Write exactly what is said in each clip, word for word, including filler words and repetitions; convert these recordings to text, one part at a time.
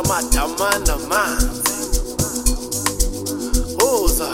madamana amanzi uza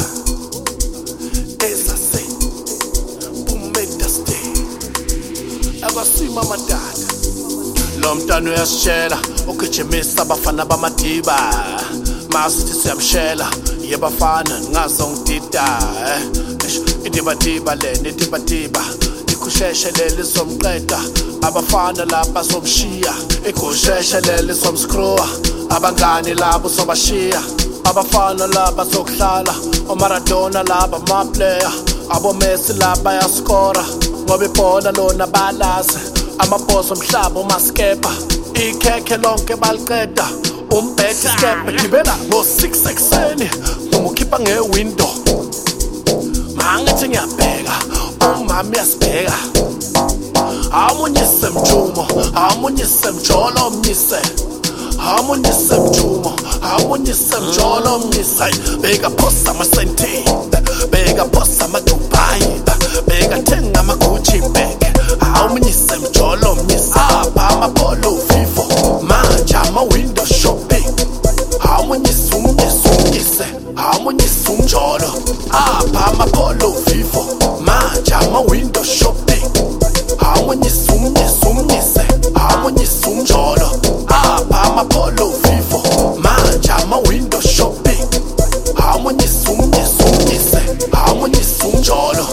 ezase Bumeda stay akwasima madada lo mntwana uyasitshela ugijimisa abafana bamadiba masithi siyamshela yebafana ngazongidida idibadiba lena idibadiba ikusheshe leli somqeda abafana lapha somshiya ikusheshe leli somskrowa abangani labo sobashiya abafana laba sokuhlala oMaradona laba amaplayer aboMessi laba yaskora ngoba ibhola lona balazi amabhoso omhlaba umaskepa ikhekhe lonke baliqeda umbethe skepe gibela ngo six ekseni umukhipha ngewindow mangithi ngiyabheka umama uyasibheka amunyise mjumo amunyise mjolo mnyise amunyise mjumo amunyise mjolo mnyise beka posa amasenti beka posa amaDubai beka thenga amaGucci bag amunyise mjolo mnyise apha amapolo vivo manje ama-window shopping amunyise umnyise umnyise amunyise umjolo apha amapolo vivo manje ama-window shopping amunyise umnyise umnyise amunyise umjolo apha amapolo vivo manje ama-window shopping amunyise umnyise umnyise amunyise umjolo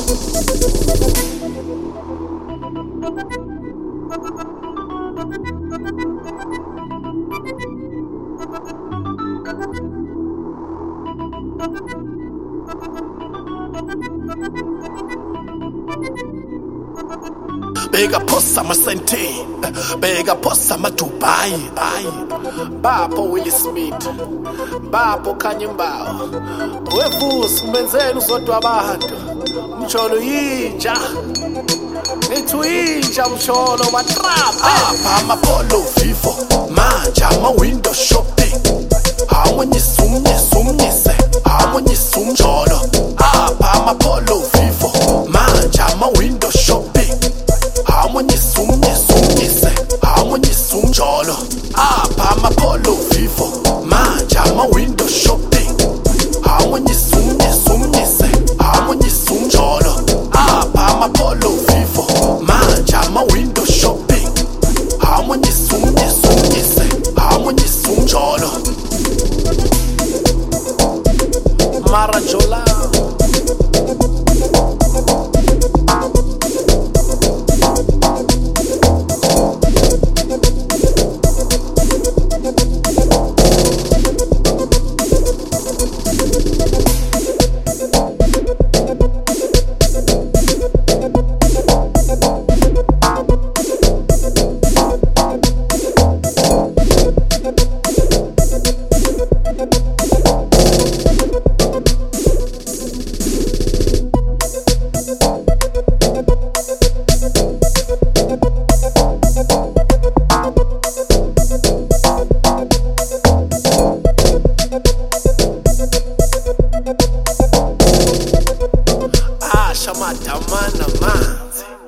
beka posa amasenti beka posa amaDubai bapho Will Smith bapho Kanye Mbawo wevusi umenzeni uzodwa abantu mjolo yinja ethu inja mjolo watrap apha amapolo vivo manje ama-window shopping amunyise umnyise umnyise amunyise umjolo apha amapolo vivo manje ama-window shopping amunyise umnyise umnyise amunyise umjolo apha amapolo vivo manje ama-window shopping amunyise umnyise umnyise amunyise umjolo apha amapolo vivo manje ama-window shopping amunyise umnyise umnyise amunyise umjolo Marajola Asha madamana amanzi